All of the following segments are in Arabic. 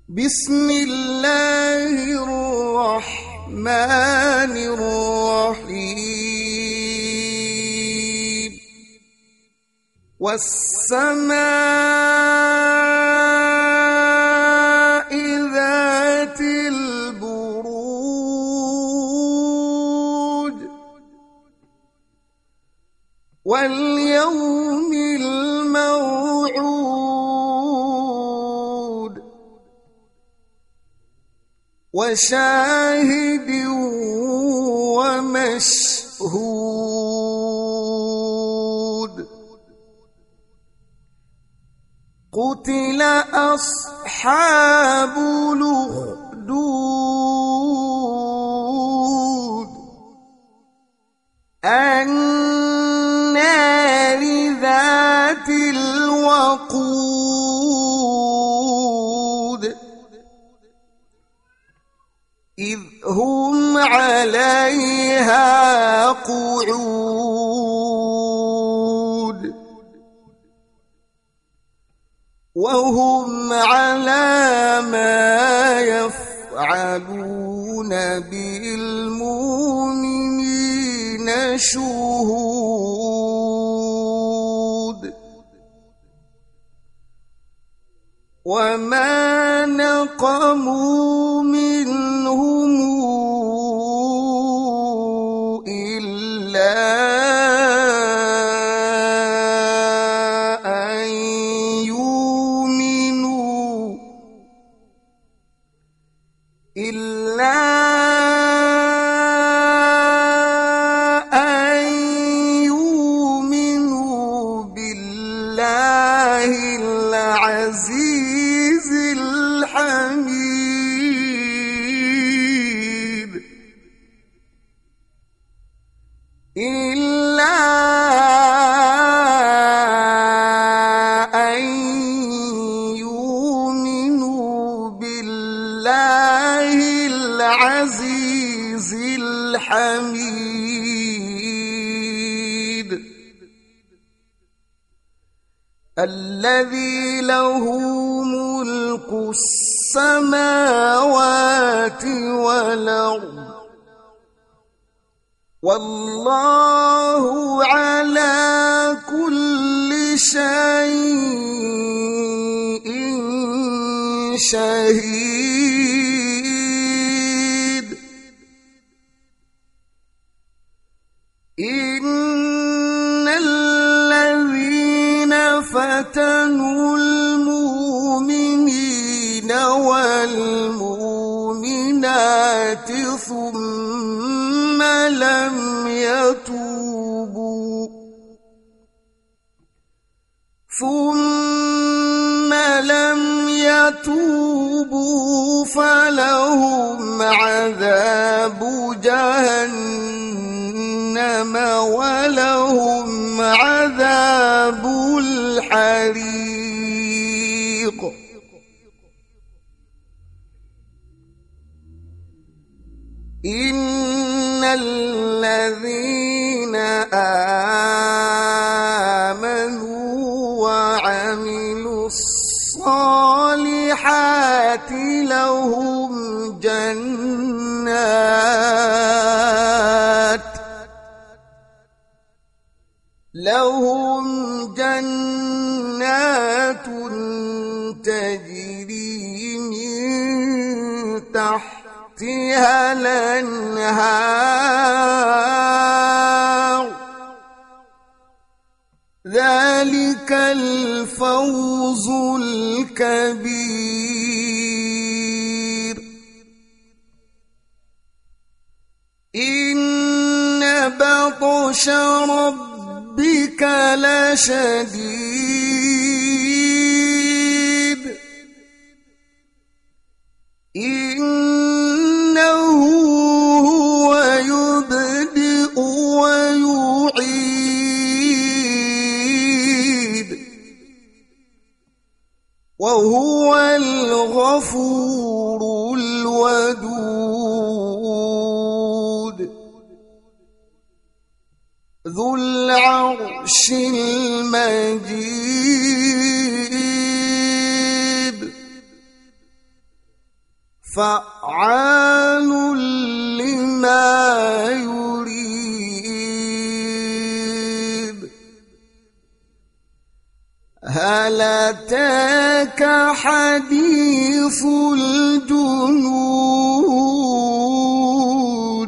بسم الله الرحمن الرحيم والسماء ذات البروج واليوم الموعود وشاهد ومشهود قتل أصحاب الأخدود النار ذات الوقود إذ هم عليها قعود وهم على ما يفعلون بالمؤمنين شهود وما نقموا منهم إلا أن يؤمنوا بالله العزيز الحميد إلا أن يؤمنوا بالله العزيز الحميد الذي له ملك السماوات والأرض والله على كل شيء شهيد إن الذين فتنوا المؤمنين والمؤمنات ثم لم يتوبوا فلهم عذاب جهنم ولهم عذاب الحريق إن الذين آمنوا وعملوا الصالحات لهم جنات تجري من تحتها الأنهار ذلك الفوز الكبير إن بطش ربك لشديد إنه هو يبدئ ويعيد وهو الغفور الودود ذو العرش المجيد فعال لما يريد هل أتاك حديث الجنود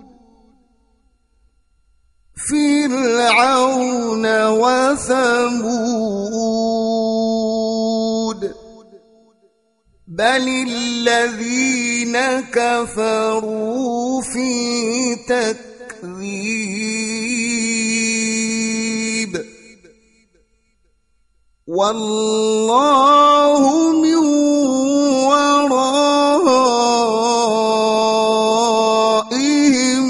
فرعون وثمود بل الذين كفروا في تكذيب والله من ورائهم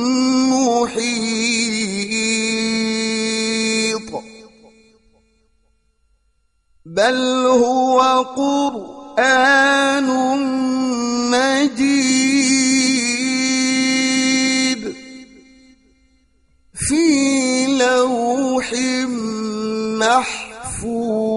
محيط بل هو قرآن مجيد في لوح محفوظ